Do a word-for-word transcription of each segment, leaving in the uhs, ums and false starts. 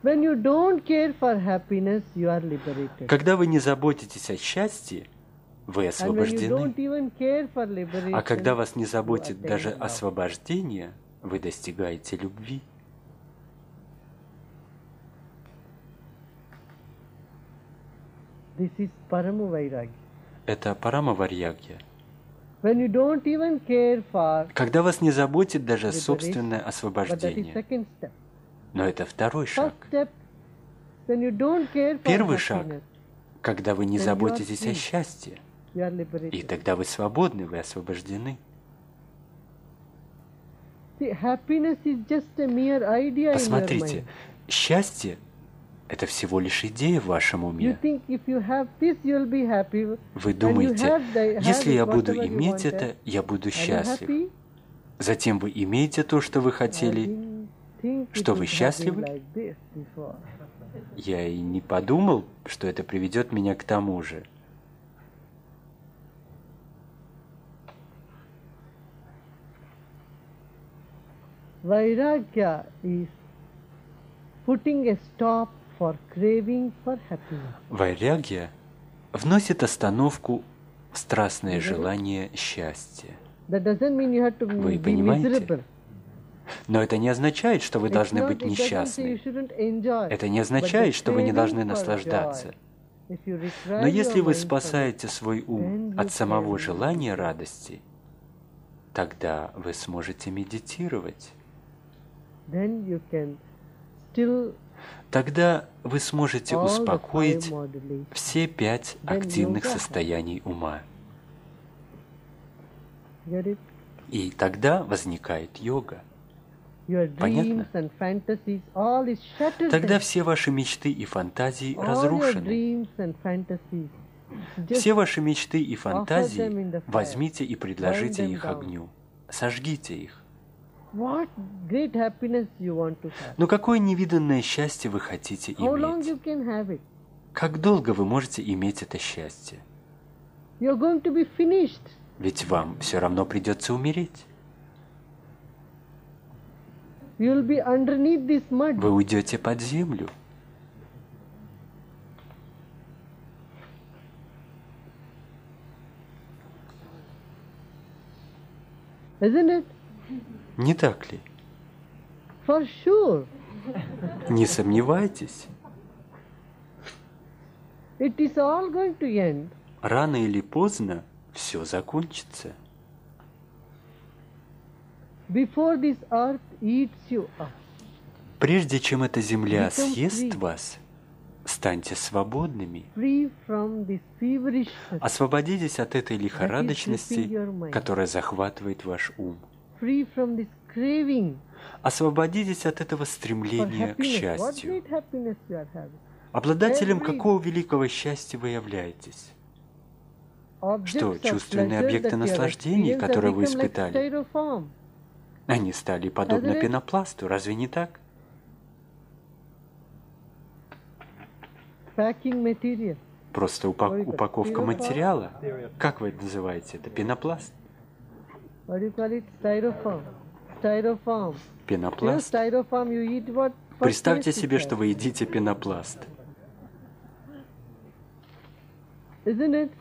Когда вы не заботитесь о счастье, вы освобождены. А когда вас не заботит даже освобождение, вы достигаете любви. Это парама-вайрагья. Когда вас не заботит даже собственное освобождение. Но это второй шаг. Первый шаг, когда вы не заботитесь о счастье. И тогда вы свободны, вы освобождены. Посмотрите, счастье – это всего лишь идея в вашем уме. Вы думаете, если я буду иметь это, я буду счастлив. Затем вы имеете то, что вы хотели. Что, вы счастливы? Я и не подумал, что это приведет меня к тому же. Vairagya is putting a stop for craving for happiness. Вайрагья вносит остановку в страстное желание счастья. Вы понимаете? Но это не означает, что вы должны быть несчастны. Это не означает, что вы не должны наслаждаться. Но если вы спасаете свой ум от самого желания радости, тогда вы сможете медитировать. Тогда вы сможете успокоить все пять активных состояний ума. И тогда возникает йога. Понятно? Тогда все ваши мечты и фантазии разрушены. Все ваши мечты и фантазии возьмите и предложите их огню. Сожгите их. Но какое невиданное счастье вы хотите иметь? Как долго вы можете иметь это счастье? Ведь вам все равно придется умереть. Вы уйдете под землю. Не так ли? For sure. Не сомневайтесь. It is all going to end. Рано или поздно все закончится. Before this earth eats you up. Прежде чем эта земля съест вас, станьте свободными. Free from this feverishness. Освободитесь от этой лихорадочности, которая захватывает ваш ум. Free from this craving. Освободитесь от этого стремления к счастью. Обладателем какого великого счастья вы являетесь? Что, чувственные объекты наслаждений, которые вы испытали? Они стали подобны пенопласту, разве не так? Просто упак- упаковка материала. Как вы это называете? Это пенопласт? Пенопласт? Представьте себе, что вы едите пенопласт. Isn't it?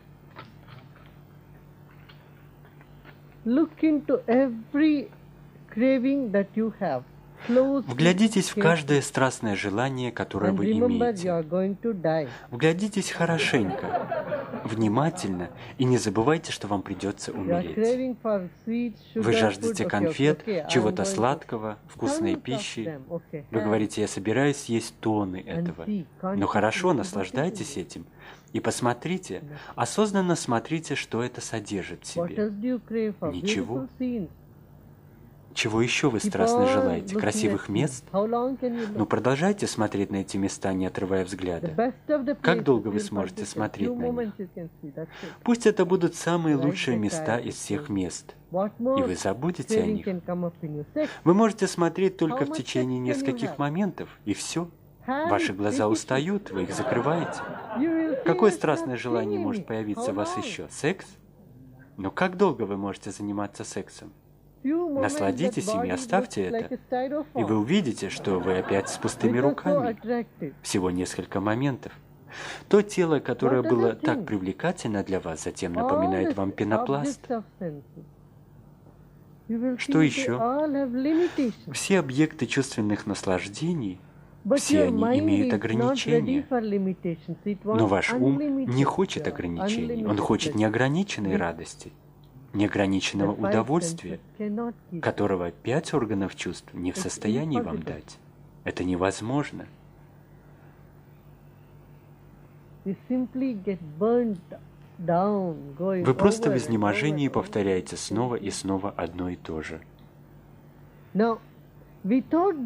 Look into every craving that you have. Вглядитесь в каждое страстное желание, которое вы имеете. Вглядитесь хорошенько, внимательно, и не забывайте, что вам придется умереть. Вы жаждете конфет, чего-то сладкого, вкусной пищи. Вы говорите, я собираюсь есть тонны этого. Но хорошо, наслаждайтесь этим. И посмотрите, осознанно смотрите, что это содержит в себе. Ничего. Чего еще вы страстно желаете? Красивых мест? Ну, продолжайте смотреть на эти места, не отрывая взгляда. Как долго вы сможете смотреть на них? Пусть это будут самые лучшие места из всех мест, и вы забудете о них. Вы можете смотреть только в течение нескольких моментов, и все. Ваши глаза устают, вы их закрываете. Какое страстное желание может появиться у вас еще? Секс? Но как долго вы можете заниматься сексом? Насладитесь ими, оставьте это, и вы увидите, что вы опять с пустыми руками. Всего несколько моментов. То тело, которое было так привлекательно для вас, затем напоминает вам пенопласт. Что еще? Все объекты чувственных наслаждений, все они имеют ограничения. Но ваш ум не хочет ограничений, он хочет неограниченной радости, неограниченного удовольствия, которого пять органов чувств не в состоянии вам дать. Это невозможно. Вы просто в изнеможении повторяете снова и снова одно и то же. И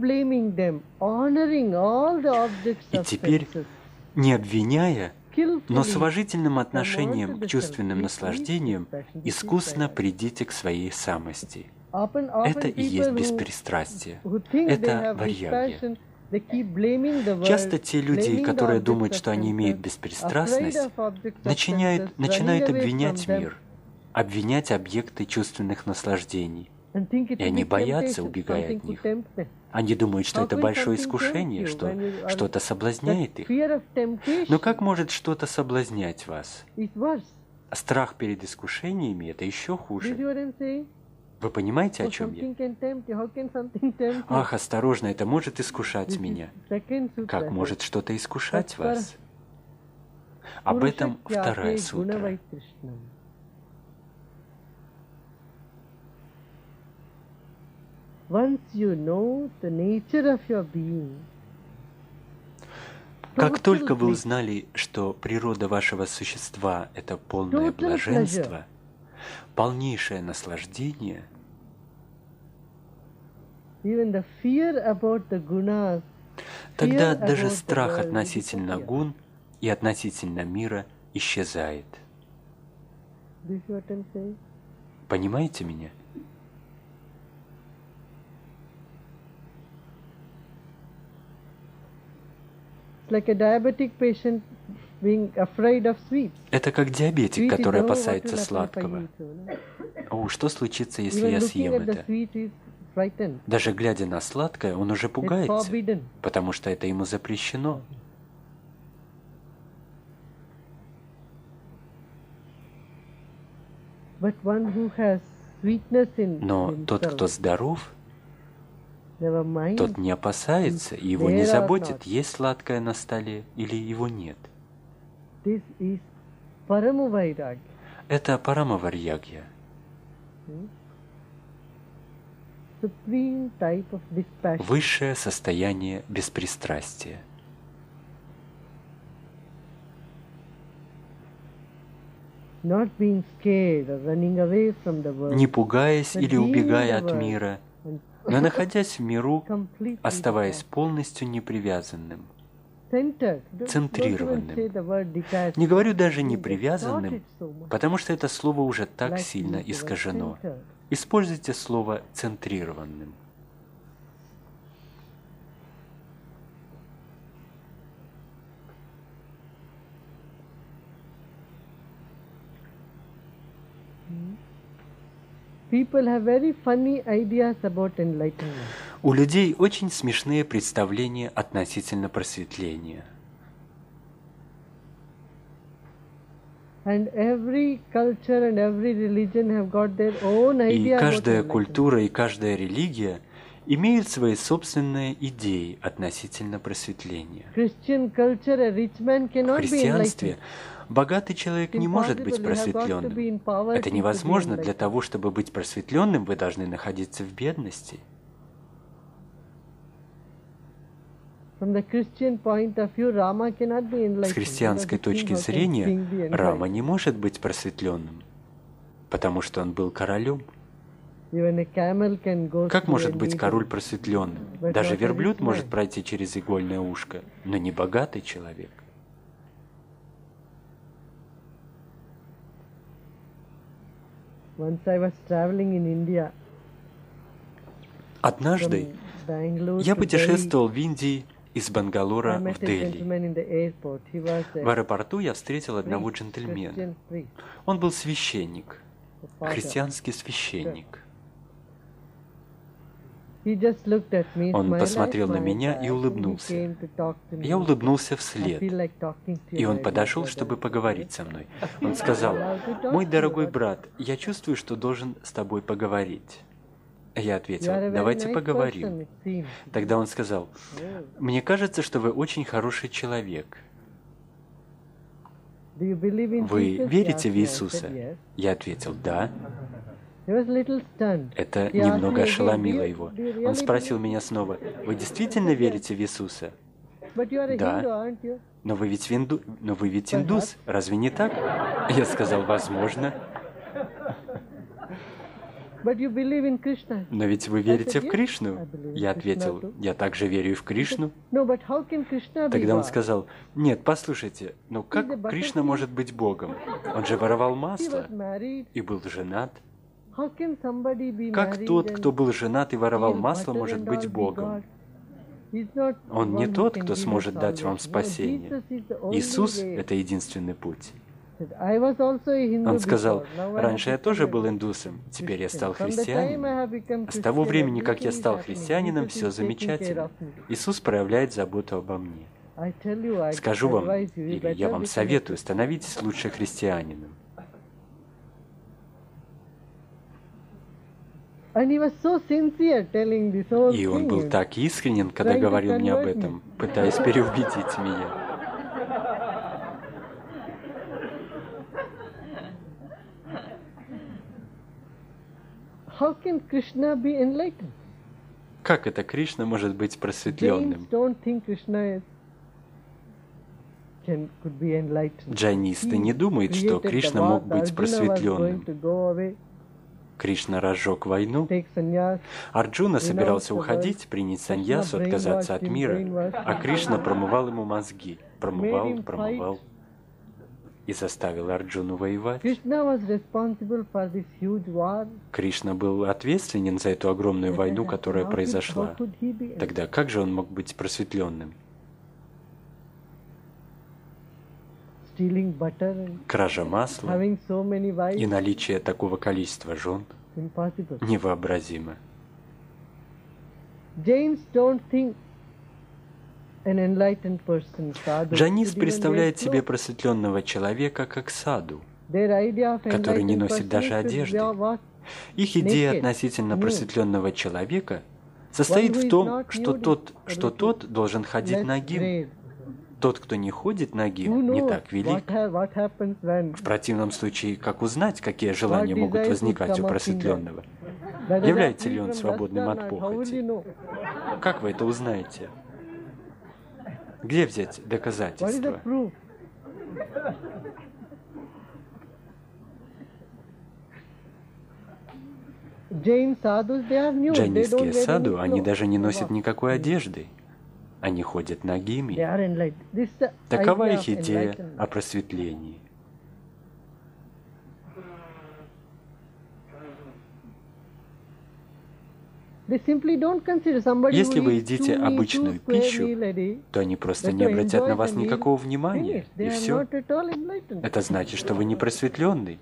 теперь, не обвиняя, но с уважительным отношением к чувственным наслаждениям, искусно придите к своей самости. Это и есть беспристрастие. Это вайрагья. Часто те люди, которые думают, что они имеют беспристрастность, начинают, начинают обвинять мир, обвинять объекты чувственных наслаждений. И они боятся, убегая от них. Они думают, что это большое искушение, что что-то соблазняет их. Но как может что-то соблазнять вас? Страх перед искушениями – это еще хуже. Вы понимаете, о чем я? Ах, осторожно, это может искушать меня. Как может что-то искушать вас? Об этом вторая сутра. Как только вы узнали, что природа вашего существа – это полное блаженство, полнейшее наслаждение, тогда даже страх относительно гун и относительно мира исчезает. Понимаете меня? Это как диабетик, который опасается сладкого. О, что случится, если я съем это? Даже глядя на сладкое, он уже пугается, потому что это ему запрещено. Но тот, кто здоров, тот не опасается, и его не заботит, есть сладкое на столе или его нет. Это парама-вайрагья. Высшее состояние беспристрастия. Не пугаясь или убегая от мира, но находясь в миру, оставаясь полностью непривязанным, центрированным. Не говорю даже непривязанным, потому что это слово уже так сильно искажено. Используйте слово «центрированным». У людей очень смешные представления относительно просветления. И каждая культура и каждая религия имеют свои собственные идеи относительно просветления. В христианстве богатый человек не может быть просветленным. Это невозможно. Для того, чтобы быть просветленным, вы должны находиться в бедности. С христианской точки зрения, Рама не может быть просветленным, потому что он был королем. Как может быть король просветленным? Даже верблюд может пройти через игольное ушко, но не богатый человек. Однажды я путешествовал в Индии из Бангалора в Дели. В аэропорту я встретил одного джентльмена. Он был священник, христианский священник. Он посмотрел на меня и улыбнулся. Я улыбнулся вслед, и он подошел, чтобы поговорить со мной. Он сказал: «Мой дорогой брат, я чувствую, что должен с тобой поговорить». Я ответил: «Давайте поговорим». Тогда он сказал: «Мне кажется, что вы очень хороший человек. Вы верите в Иисуса?» Я ответил: «Да». Это немного ошеломило его. Он спросил меня снова: «Вы действительно верите в Иисуса?» «Да». «Но вы ведь, винду... Но вы ведь индус, разве не так?» Я сказал: «Возможно». «Но ведь вы верите в Кришну?» Я ответил: «Я также верю и в Кришну». Тогда он сказал: «Нет, послушайте, ну как Кришна может быть Богом? Он же воровал масло и был женат. Как тот, кто был женат и воровал масло, может быть Богом? Он не тот, кто сможет дать вам спасение. Иисус — это единственный путь». Он сказал: «Раньше я тоже был индусом, теперь я стал христианином. С того времени, как я стал христианином, все замечательно. Иисус проявляет заботу обо мне. Скажу вам, или я вам советую, становитесь лучше христианином». И он был так искренен, когда говорил мне об этом, пытаясь переубедить меня. Как это Кришна может быть просветленным? Джайнисты не думают, что Кришна мог быть просветленным. Кришна разжег войну. Арджуна собирался уходить, принять саньясу, отказаться от мира, а Кришна промывал ему мозги. Промывал, промывал. И заставил Арджуну воевать. Кришна был ответственен за эту огромную войну, которая произошла. Тогда как же он мог быть просветленным? Кража масла и наличие такого количества жен невообразимо. Джайнист представляет себе просветленного человека как саду, который не носит даже одежды. Их идея относительно просветленного человека состоит в том, что тот, что тот должен ходить нагим. Тот, кто не ходит нагим, не так велик. В противном случае, как узнать, какие желания могут возникать у просветленного? Является ли он свободным от похоти? Как вы это узнаете? Где взять доказательства? Джайнистские саду, они даже не носят никакой одежды. Они ходят нагими. Такова их идея о просветлении. Если вы едите обычную пищу, то они просто не обратят на вас никакого внимания, и все. Это значит, что вы не просветленный.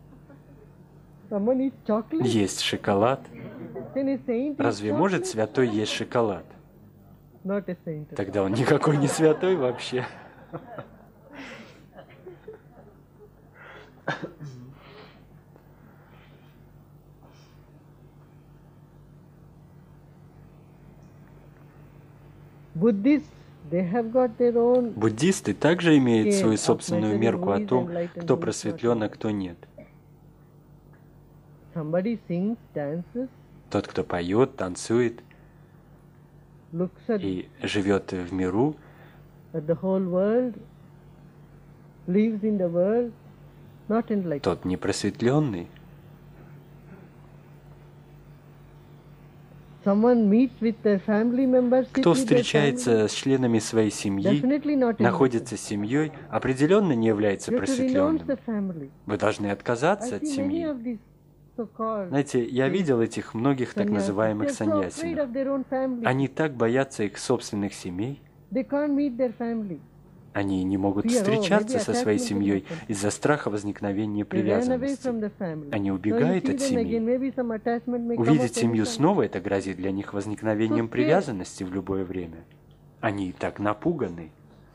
Есть шоколад. Разве может святой есть шоколад? Тогда он никакой не святой вообще. Буддисты также имеют свою собственную мерку о том, кто просветлен, а кто нет. Тот, кто поет, танцует и живет в миру, тот не просветленный. Кто встречается с членами своей семьи, находится с семьей, определенно не является просветленным. Вы должны отказаться от семьи. Знаете, я видел этих многих так называемых саньясинов. Они так боятся их собственных семей. Они не могут встречаться со своей семьей из-за страха возникновения привязанности. Они убегают от семьи. Увидеть семью снова — это грозит для них возникновением привязанности в любое время. Они так напуганы.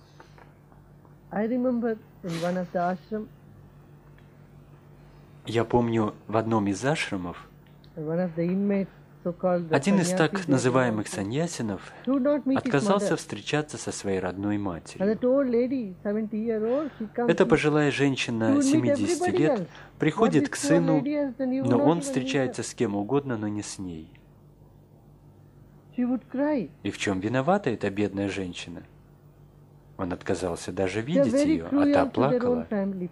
Я помню, в одном из ашрамов один из так называемых саньясинов отказался встречаться со своей родной матерью. Эта пожилая женщина семидесяти лет приходит к сыну, но он встречается с кем угодно, но не с ней. И в чем виновата эта бедная женщина? Он отказался даже видеть ее, а та плакала.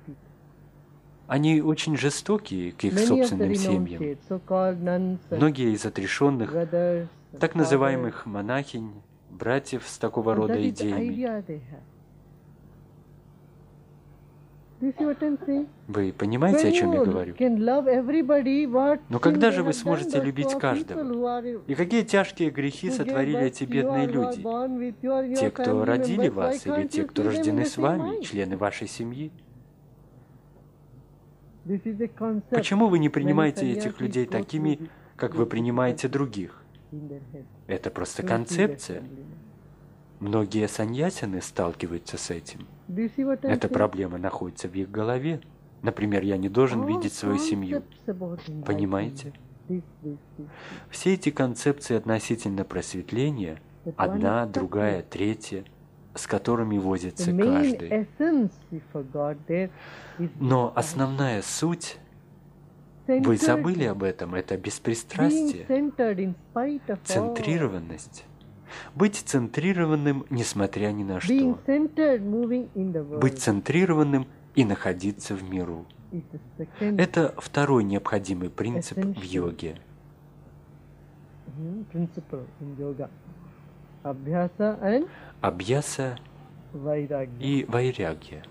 Они очень жестокие к их собственным семьям. Многие из отрешенных, так называемых монахинь, братьев с такого рода идеями. Вы понимаете, о чем я говорю? Но когда же вы сможете любить каждого? И какие тяжкие грехи сотворили эти бедные люди? Те, кто родили вас, или те, кто рождены с вами, члены вашей семьи? Почему вы не принимаете этих людей такими, как вы принимаете других? Это просто концепция. Многие саньясины сталкиваются с этим. Эта проблема находится в их голове. Например, я не должен видеть свою семью. Понимаете? Все эти концепции относительно просветления, одна, другая, третья, с которыми возится каждый. Но основная суть, вы забыли об этом, это беспристрастие, центрированность. Быть центрированным, несмотря ни на что. Быть центрированным и находиться в миру. Это второй необходимый принцип в йоге. Абхьяса и вайрагья.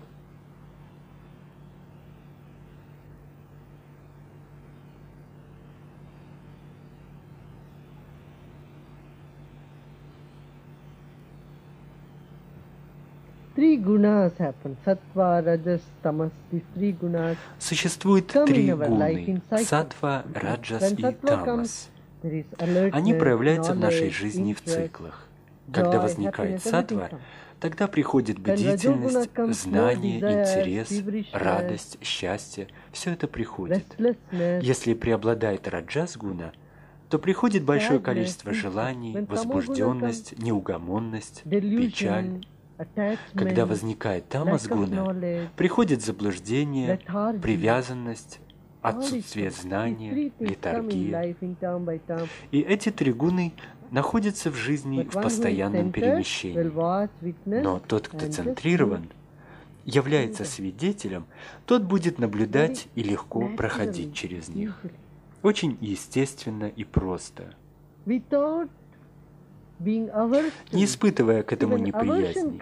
Существует три гуны – саттва, раджас и тамас. Они проявляются в нашей жизни в циклах. Когда возникает саттва, тогда приходит бдительность, знание, интерес, радость, счастье. Все это приходит. Если преобладает раджас-гуна, то приходит большое количество желаний, возбужденность, неугомонность, печаль. Когда возникает тамас-гуна, приходит заблуждение, привязанность, отсутствие знания, летаргия. И эти три гуны находятся в жизни в постоянном перемещении. Но тот, кто центрирован, является свидетелем, тот будет наблюдать и легко проходить через них. Очень естественно и просто. Не испытывая к этому неприязни.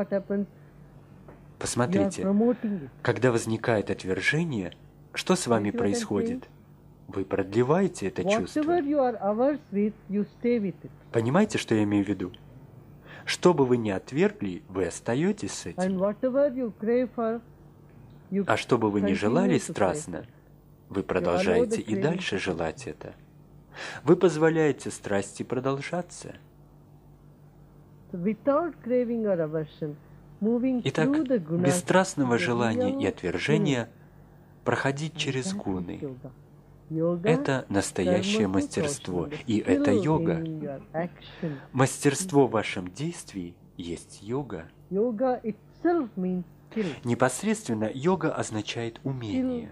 Посмотрите, когда возникает отвержение, что с вами происходит? Вы продлеваете это чувство. Понимаете, что я имею в виду? Что бы вы ни отвергли, вы остаетесь с этим. А что бы вы ни желали страстно, вы продолжаете и дальше желать это. Вы позволяете страсти продолжаться. Итак, без страстного желания и отвержения проходить через гуны – это настоящее мастерство, и это йога. Мастерство в вашем действии есть йога. Непосредственно йога означает умение.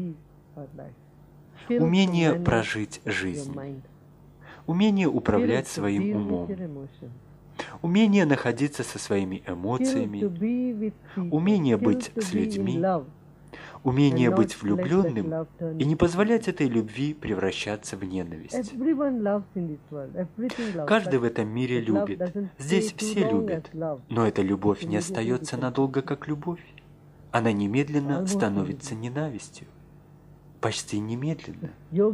Умение прожить жизнь. Умение управлять своим умом. Умение находиться со своими эмоциями, умение быть с людьми, умение быть влюбленным и не позволять этой любви превращаться в ненависть. Каждый в этом мире любит. Здесь все любят. Но эта любовь не остается надолго как любовь. Она немедленно становится ненавистью. Почти немедленно.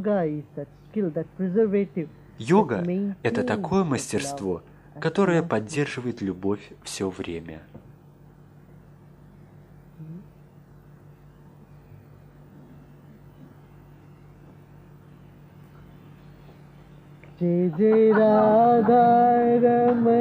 Йога – это такое мастерство, которое поддерживает любовь все время. Jai Jai Radha Rama